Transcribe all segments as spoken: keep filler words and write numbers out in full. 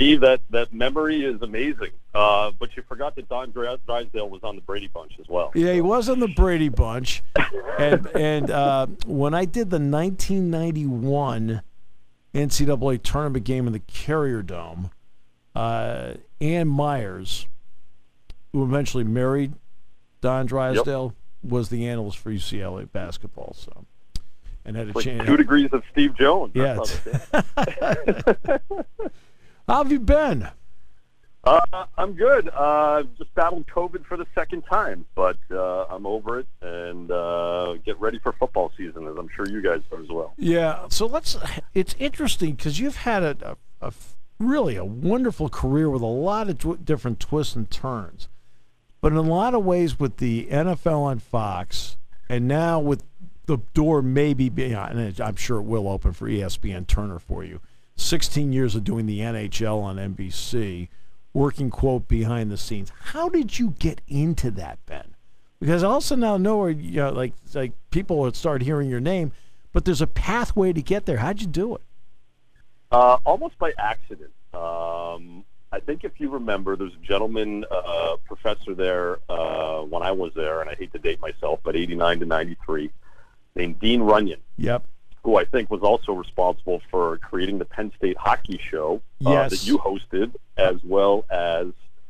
Steve, that, that memory is amazing. Uh, but you forgot that Don Drysdale was on the Brady Bunch as well. Yeah, he was on the Brady Bunch. and and uh, when I did the nineteen ninety-one N C double A tournament game in the Carrier Dome, uh, Ann Myers, who eventually married Don Drysdale, yep. was the analyst for U C L A basketball. So, and had a like chance. Two degrees of Steve Jones. Yeah. How have you been? Uh, I'm good. Uh, just battled COVID for the second time, but uh, I'm over it and uh, get ready for football season, as I'm sure you guys are as well. Yeah. So let's. It's interesting because you've had a, a, a really a wonderful career with a lot of tw- different twists and turns, but in a lot of ways with the N F L on Fox, and now with the door maybe being, and I'm sure it will open for E S P N Turner for you. sixteen years of doing the N H L on N B C. Working, quote, behind the scenes. How did you get into that, Ben? Because I also now know where, you know, like, like people would start hearing your name, but there's a pathway to get there. How'd you do it? Uh, almost by accident. Um, I think if you remember, there's a gentleman, uh, professor there uh, when I was there, and I hate to date myself, but eighty-nine to ninety-three, named Dean Runyon. Yep. Who I think was also responsible for creating the Penn State hockey show uh, yes. that you hosted, as well as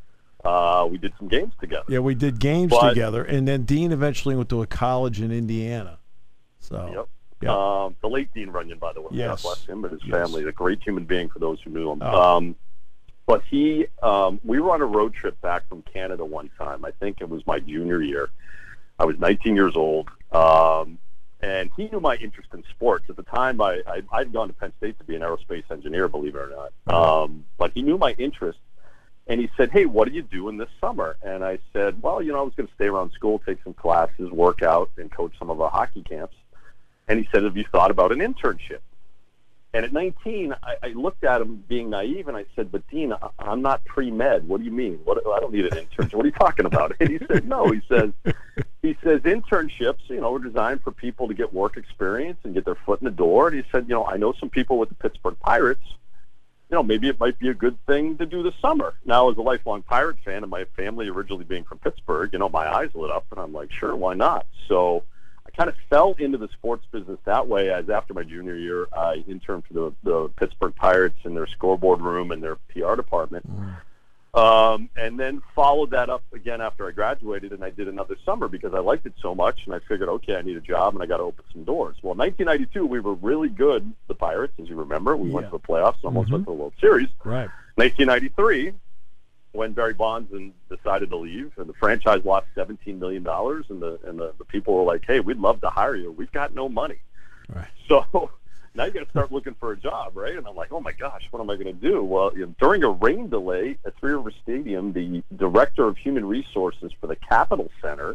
uh, we did some games together. Yeah, we did games but, together, and then Dean eventually went to a college in Indiana. So, yep. yep. Um, the late Dean Runyon, by the way. Yes. God bless him and his yes. family. A great human being for those who knew him. Oh. Um, but he, um, we were on a road trip back from Canada one time. I think it was my junior year. I was nineteen years old. Um, And he knew my interest in sports. At the time, I, I, I'd gone to Penn State to be an aerospace engineer, believe it or not. Um, but he knew my interest, and he said, hey, what are you doing this summer? And I said, well, you know, I was going to stay around school, take some classes, work out, and coach some of our hockey camps. And he said, have you thought about an internship? And at nineteen, I, I looked at him being naive, and I said, but Dean, I, I'm not pre-med. What do you mean? What, I don't need an internship. What are you talking about? And he said, no. He says, he says internships, you know, are designed for people to get work experience and get their foot in the door. And he said, you know, I know some people with the Pittsburgh Pirates. You know, maybe it might be a good thing to do this summer. Now, as a lifelong Pirate fan and my family originally being from Pittsburgh, you know, my eyes lit up, and I'm like, sure, why not? So I kind of fell into the sports business that way, as after my junior year, I interned for the, the Pittsburgh Pirates in their scoreboard room and their P R department. Mm. Um, and then followed that up again after I graduated, and I did another summer because I liked it so much, and I figured, okay, I need a job, and I got to open some doors. Well, in nineteen ninety-two, we were really good, the Pirates, as you remember. We yeah. went to the playoffs and almost mm-hmm. went to the World Series. Right. nineteen ninety-three, when Barry Bonds and decided to leave, and the franchise lost seventeen million dollars, and the and the, the people were like, hey, we'd love to hire you. We've got no money. Right. So now you got to start looking for a job, right? And I'm like, oh, my gosh, what am I going to do? Well, you know, during a rain delay at Three River Stadium, the director of human resources for the Capitol Center,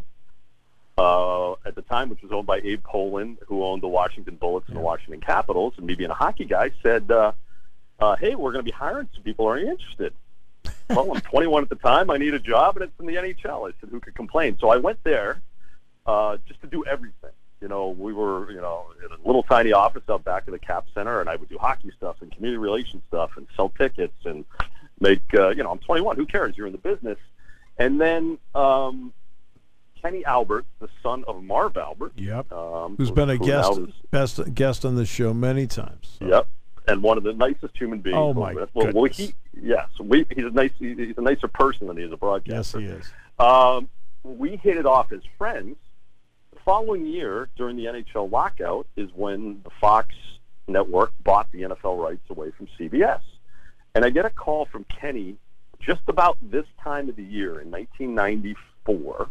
uh, at the time, which was owned by Abe Poland, who owned the Washington Bullets yeah. and the Washington Capitals, and me being a hockey guy, said, uh, uh, hey, we're going to be hiring some people. Are you interested? Well, I'm twenty-one at the time. I need a job, and it's in the N H L. I said, who could complain? So I went there uh, just to do everything. You know, we were, you know, in a little tiny office out back of the Cap Center, and I would do hockey stuff and community relations stuff and sell tickets and make, uh, you know, I'm twenty-one. Who cares? You're in the business. And then um, Kenny Albert, the son of Marv Albert. Yep. Um, Who's who, been a who guest is, best guest on the show many times. So. Yep. And one of the nicest human beings. Oh, my well, goodness. Well, he, yes, we, he's, a nice, he's a nicer person than he is a broadcaster. Yes, he is. Um, we hit it off as friends. The following year, during the N H L lockout, is when the Fox network bought the N F L rights away from C B S. And I get a call from Kenny just about this time of the year in nineteen ninety-four.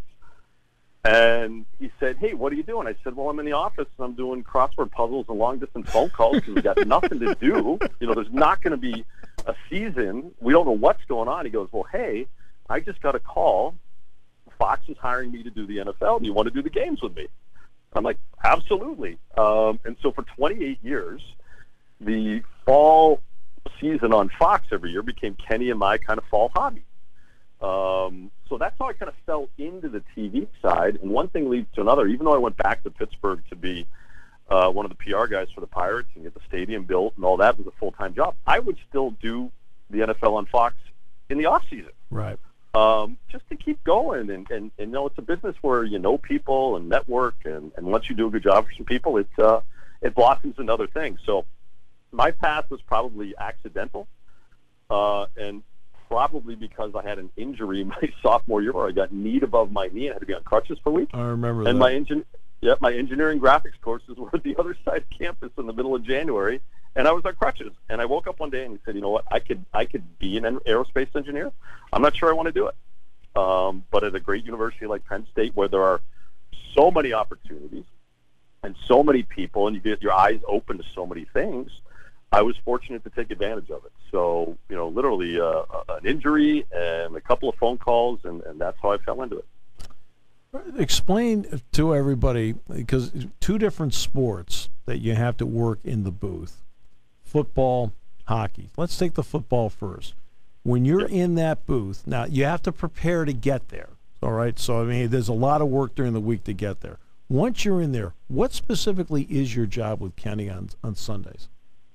And he said, hey, what are you doing? I said, well, I'm in the office, and I'm doing crossword puzzles and long-distance phone calls because we've got nothing to do. You know, there's not going to be a season. We don't know what's going on. He goes, well, hey, I just got a call. Fox is hiring me to do the N F L. Do you want to do the games with me? I'm like, absolutely. Um, and so for twenty-eight years, the fall season on Fox every year became Kenny and my kind of fall hobby. Um, so that's how I kind of fell into the T V side. And one thing leads to another. Even though I went back to Pittsburgh to be uh, one of the P R guys for the Pirates and get the stadium built and all that was a full-time job, I would still do the N F L on Fox in the off season. Right. Um, just to keep going, and, and, and you know, it's a business where you know people and network, and, and once you do a good job for some people, it uh, it blossoms into other things. So my path was probably accidental, uh, and probably because I had an injury my sophomore year where I got kneed above my knee and had to be on crutches for a week. I remember and that. my engine, yeah, my engineering graphics courses were at the other side of campus in the middle of January, and I was on crutches. And I woke up one day and said, you know what, I could I could be an aerospace engineer. I'm not sure I want to do it. Um, but at a great university like Penn State, where there are so many opportunities and so many people, and you get your eyes open to so many things, I was fortunate to take advantage of it. So, you know, literally uh, an injury and a couple of phone calls, and, and that's how I fell into it. Explain to everybody, because two different sports that you have to work in the booth, football, hockey. Let's take the football first. When you're Yep. in that booth, now you have to prepare to get there, all right? So, I mean, there's a lot of work during the week to get there. Once you're in there, what specifically is your job with Kenny on, on Sundays?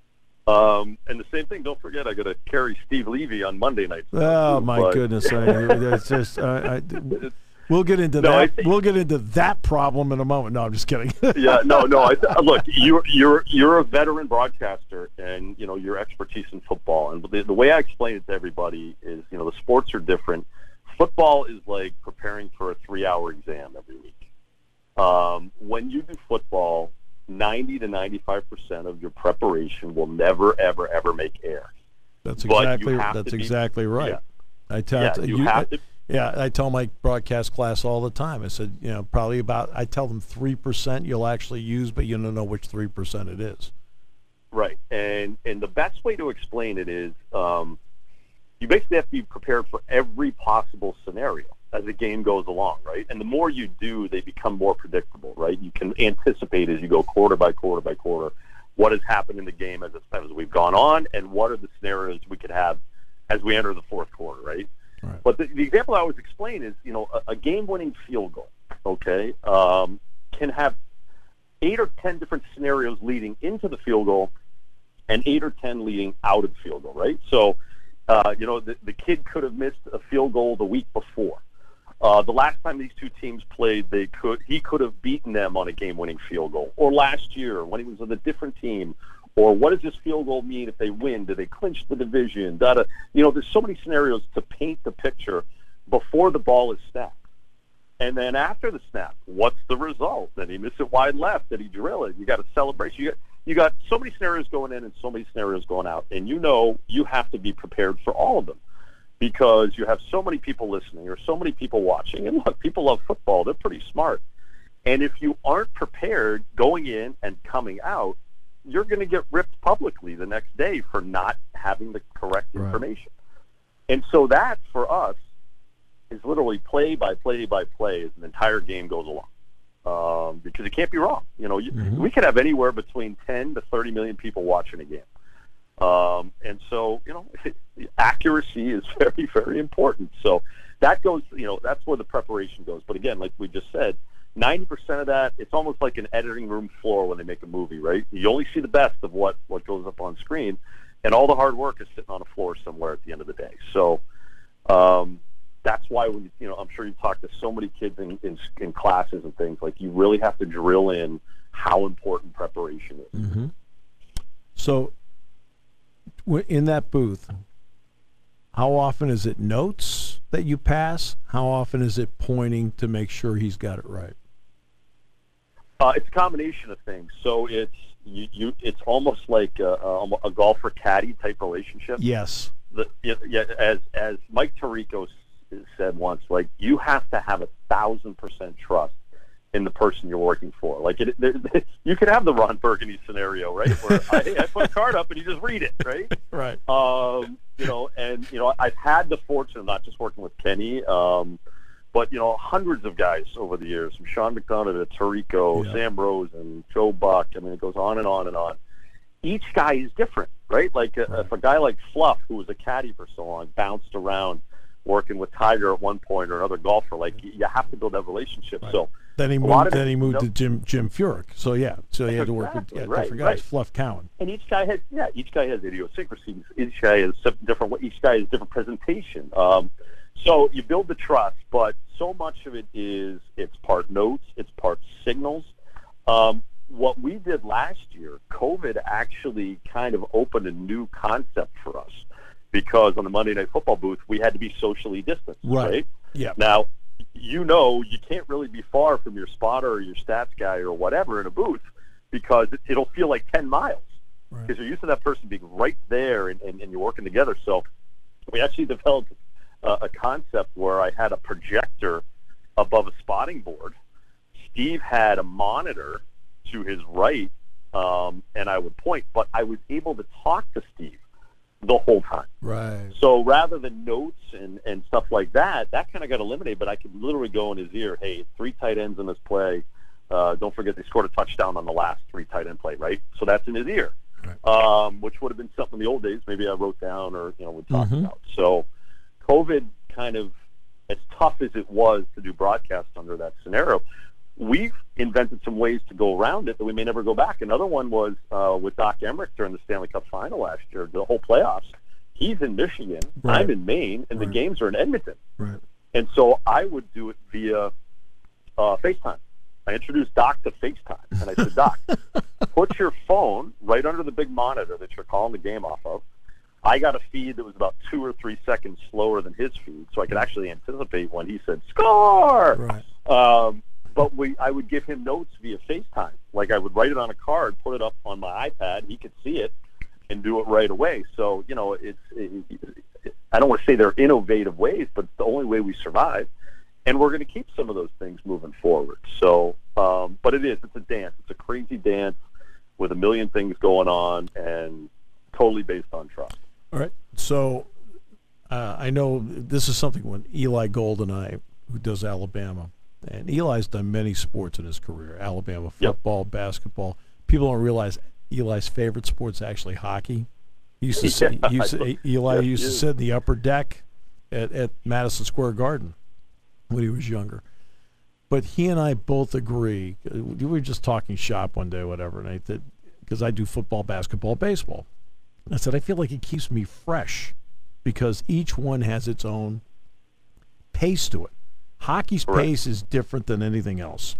Um, and the same thing, don't forget, I got to carry Steve Levy on Monday nights. Oh, too, my but- goodness. I mean, it's just, uh, I, we'll get into No, I that. think- We'll get into that problem in a moment. No, I'm just kidding. yeah, no, no. I th- look, you're you're you're a veteran broadcaster, and you know your expertise in football. And the, the way I explain it to everybody is, you know, the sports are different. Football is like preparing for a three-hour exam every week. Um, when you do football, ninety to ninety-five percent of your preparation will never, ever, ever make air. That's But you exactly have that's to be- exactly right. Yeah. I tell Yeah, you you, have to. Yeah, I tell my broadcast class all the time. I said, you know, probably about, I tell them three percent you'll actually use, but you don't know which three percent it is. Right, and and the best way to explain it is um, you basically have to be prepared for every possible scenario as the game goes along, right? And the more you do, they become more predictable, right? You can anticipate as you go quarter by quarter by quarter what has happened in the game as, as we've gone on, and what are the scenarios we could have as we enter the fourth quarter, right? Right. But the, the example I always explain is, you know, a, a game-winning field goal, okay, um, can have eight or ten different scenarios leading into the field goal and eight or ten leading out of the field goal, right? So, uh, you know, the, the kid could have missed a field goal the week before. Uh, the last time these two teams played, they could he could have beaten them on a game-winning field goal. Or last year when he was with a different team. Or what does this field goal mean if they win? Do they clinch the division? Da, da. You know, there's so many scenarios to paint the picture before the ball is snapped. And then after the snap, what's the result? Did he miss it wide left? Did he drill it? You got a celebration. You got, you got so many scenarios going in and so many scenarios going out. And you know you have to be prepared for all of them because you have so many people listening or so many people watching. And look, people love football. They're pretty smart. And if you aren't prepared going in and coming out, you're going to get ripped publicly the next day for not having the correct Right. information. And so that, for us, is literally play by play by play as an entire game goes along. Um, because it can't be wrong. You know, you, Mhm. we could have anywhere between ten to thirty million people watching a game. Um, and so, you know, accuracy is very, very important. So that goes, you know, that's where the preparation goes. But again, like we just said, ninety percent of that, it's almost like an editing room floor when they make a movie, right? You only see the best of what, what goes up on screen, and all the hard work is sitting on a floor somewhere at the end of the day. So um, that's why, we, you know, I'm sure you've talked to so many kids in, in, in classes and things, like you really have to drill in how important preparation is. Mm-hmm. So, w- in that booth, how often is it notes that you pass? How often is it pointing to make sure he's got it right? Uh, it's a combination of things. So it's you, you it's almost like a, a, a golfer caddy type relationship. Yes. The, yeah, yeah, as as Mike Tirico s- said once, like you have to have a thousand percent trust in the person you're working for. Like it, there, you could have the Ron Burgundy scenario, right? Where I, I put a card up and you just read it, right? Right. Um, you know, and you know, I've had the fortune of not just working with Kenny, um, but you know, hundreds of guys over the years, from Sean McDonough to Tirico, Yeah. Sam Rose, and Joe Buck. I mean, it goes on and on and on. Each guy is different, right? Like uh, Right. if a guy like Fluff, who was a caddy for so long, bounced around working with Tiger at one point or another golfer, like you have to build that relationship. Right. So Then he A lot moved. of Then it- he moved no- to Jim Jim Furyk. So yeah, so he had to work with Exactly, yeah, right, different guys. right. Fluff Cowan. And each guy has, yeah, each guy has idiosyncrasies. Each guy has some different. Each guy has different presentation. Um, so you build the trust, but so much of it is it's part notes, it's part signals. Um, what we did last year, COVID actually kind of opened a new concept for us because on the Monday Night Football booth we had to be socially distanced. Right. Right. Yeah. Now, you know, you can't really be far from your spotter or your stats guy or whatever in a booth because it, it'll feel like ten miles Right. because you're used to that person being right there and, and, and you're working together. So we actually developed uh, a concept where I had a projector above a spotting board. Steve had a monitor to his right, um, and I would point, but I was able to talk to Steve the whole time. Right. So rather than notes and, and stuff like that, that kind of got eliminated, but I could literally go in his ear, hey, three tight ends in this play. Uh, don't forget they scored a touchdown on the last three tight end play, right? So that's in his ear, Right. um, which would have been something in the old days maybe I wrote down or, you know, would talk Mhm. about. So COVID kind of, as tough as it was to do broadcast under that scenario, we've invented some ways to go around it that we may never go back. Another one was uh, with Doc Emmerich during the Stanley Cup final last year, the whole playoffs. He's in Michigan, Right. I'm in Maine, and Right. the games are in Edmonton. Right. And so I would do it via uh, FaceTime. I introduced Doc to FaceTime, and I said, Doc, put your phone right under the big monitor that you're calling the game off of. I got a feed that was about two or three seconds slower than his feed, so I could actually anticipate when he said, score! Right. Um, but we, I would give him notes via FaceTime. Like I would write it on a card, put it up on my iPad. He could see it and do it right away. So, you know, it's, it, it, I don't want to say they're innovative ways, but it's the only way we survive. And we're going to keep some of those things moving forward. So, um, but it is, it's a dance. It's a crazy dance with a million things going on and totally based on trust. All right. So uh, I know this is something when Eli Gold and I, who does Alabama, and Eli's done many sports in his career, Alabama football, yep. basketball. People don't realize Eli's favorite sport is actually hockey. He used to Yeah, sit, he used to, I- Eli yes, used to yes. sit in the upper deck at, at Madison Square Garden when he was younger. But he and I both agree. We were just talking shop one day, whatever, and I said, because I do football, basketball, baseball. I said, I feel like it keeps me fresh because each one has its own pace to it. Hockey's Correct. pace is different than anything else.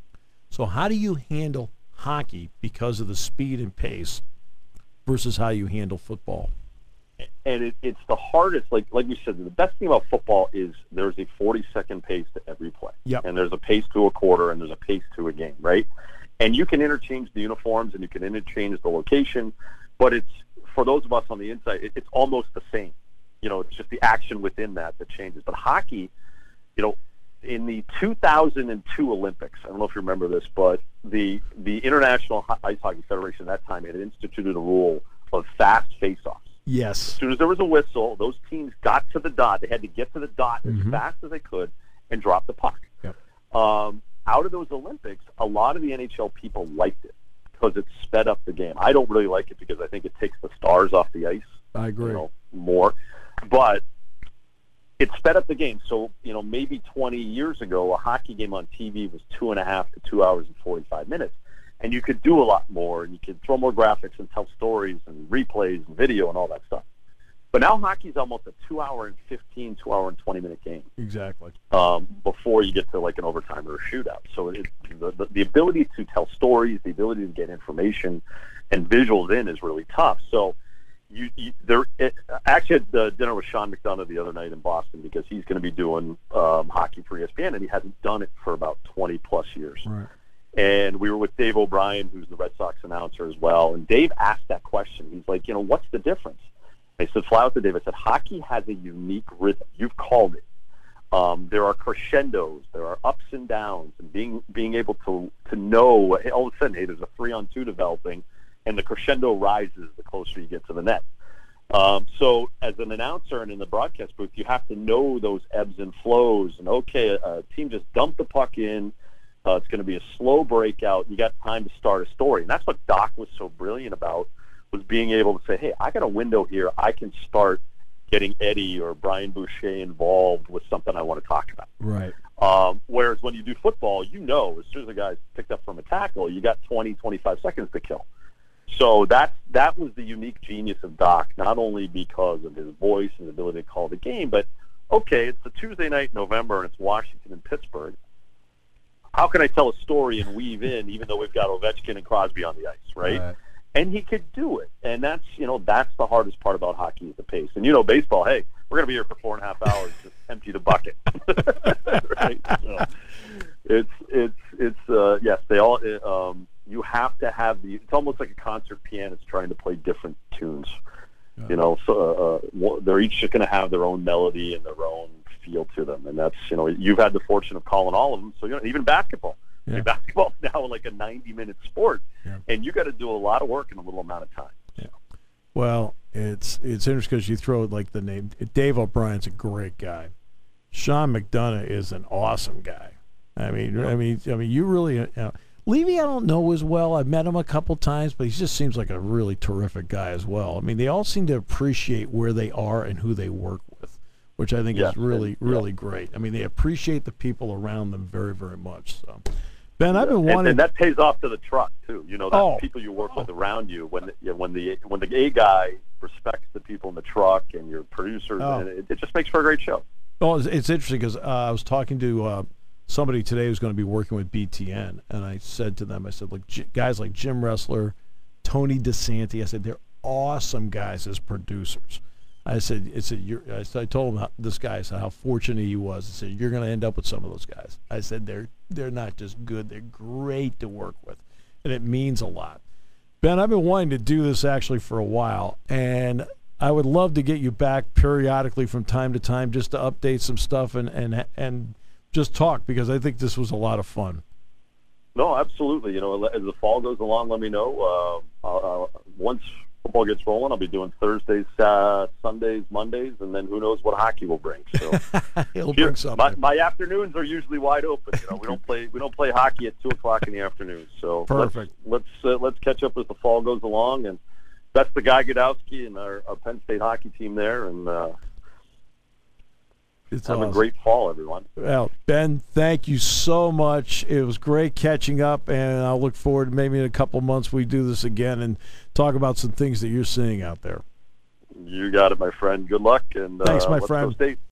So how do you handle hockey because of the speed and pace versus how you handle football? And it, it's the hardest, like like we said, the best thing about football is there's a forty-second pace to every play. Yep. And there's a pace to a quarter, and there's a pace to a game, right? And you can interchange the uniforms, and you can interchange the location, but it's, for those of us on the inside, it, it's almost the same. You know, it's just the action within that that changes. But hockey, you know, in the two thousand two Olympics, I don't know if you remember this, but the the International Ice Hockey Federation at that time had instituted a rule of fast face-offs. Yes. As soon as there was a whistle, those teams got to the dot. They had to get to the dot as Mhm. fast as they could and drop the puck. Yep. Um, out of those Olympics, a lot of the N H L people liked it because it sped up the game. I don't really like it because I think it takes the stars off the ice. I agree. You know, more. But it sped up the game. So, you know, maybe twenty years ago, a hockey game on T V was two and a half to two hours and forty-five minutes. And you could do a lot more, and you could throw more graphics and tell stories and replays and video and all that stuff. But now hockey's almost a two-hour and fifteen, two-hour and twenty-minute game Exactly. um, before you get to like an overtime or a shootout. So it, the, the, the ability to tell stories, the ability to get information and visuals in is really tough. So you, you there it, actually had uh, dinner with Sean McDonough the other night in Boston because he's going to be doing um, hockey for E S P N, and he hasn't done it for about twenty plus years. Right. And we were with Dave O'Brien, who's the Red Sox announcer as well. And Dave asked that question. He's like, you know, what's the difference? I said, fly out to Dave. I said, hockey has a unique rhythm. You've called it. Um, there are crescendos. There are ups and downs. And being being able to, to know, hey, all of a sudden, hey, there's a three-on-two developing, and the crescendo rises the closer you get to the net. Um, so as an announcer and in the broadcast booth, you have to know those ebbs and flows. And, okay, a, a team just dumped the puck in. Uh, it's going to be a slow breakout. You got time to start a story. And that's what Doc was so brilliant about, was being able to say, hey, I got a window here. I can start getting Eddie or Brian Boucher involved with something I want to talk about. Right. Um, whereas when you do football, you know, as soon as the guy's picked up from a tackle, you got twenty, twenty-five seconds to kill. So that that was the unique genius of Doc, not only because of his voice and his ability to call the game, but okay, it's a Tuesday night in November and it's Washington and Pittsburgh. How can I tell a story and weave in, even though we've got Ovechkin and Crosby on the ice, right? right? And he could do it. And that's, you know, that's the hardest part about hockey is the pace. And, you know, baseball, hey, we're going to be here for four and a half hours, just empty the bucket. Right? So it's, it's, it's, uh, yes, they all, um, you have to have the, it's almost like a concert pianist trying to play different tunes. Yeah. You know, so uh, they're each just going to have their own melody and their own feel to them. And that's, you know, you've had the fortune of calling all of them. So, you know, even basketball. Yeah. I mean, basketball is now like a ninety-minute sport, yeah. and you got to do a lot of work in a little amount of time. Yeah. Well, it's it's interesting because you throw like the name. Dave O'Brien's a great guy. Sean McDonough is an awesome guy. I mean, yeah. I mean, I mean, you really. You know, Levy, I don't know as well. I've met him a couple times, but he just seems like a really terrific guy as well. I mean, they all seem to appreciate where they are and who they work with, which I think yes. is really, really yeah. great. I mean, they appreciate the people around them very, very much. So. Ben, I've been wanting, and, and that pays off to the truck too. You know, the oh. people you work with around you. When the, you know, when the when the A guy respects the people in the truck and your producers, oh. and it, it just makes for a great show. Well, it's, it's interesting because uh, I was talking to uh, somebody today who's going to be working with B T N, and I said to them, I said, look, G- guys like Jim Ressler, Tony DeSanti, I said they're awesome guys as producers. I said, I said, you're, I, said I told him how, this guy, I said how fortunate he was. I said, you're going to end up with some of those guys. I said, they're they're not just good, they're great to work with, and it means a lot. Ben, I've been wanting to do this actually for a while, and I would love to get you back periodically from time to time just to update some stuff and and and just talk, because I think this was a lot of fun. No, absolutely. You know, as the fall goes along, let me know. Uh, I'll, I'll, once football gets rolling, I'll be doing Thursdays, uh, Sundays, Mondays, and then who knows what hockey will bring. So it'll bring something. My, my afternoons are usually wide open. You know, we don't play we don't play hockey at two o'clock in the afternoon. So perfect. Let's let's, uh, let's catch up as the fall goes along, and that's the Guy Godowski and our, our Penn State hockey team there, and uh, it's have awesome. a great fall, everyone. Well, Ben, thank you so much. It was great catching up, and I'll look forward to maybe in a couple months we do this again and talk about some things that you're seeing out there. You got it, my friend. Good luck, and thanks, uh, my let's friend. Go State.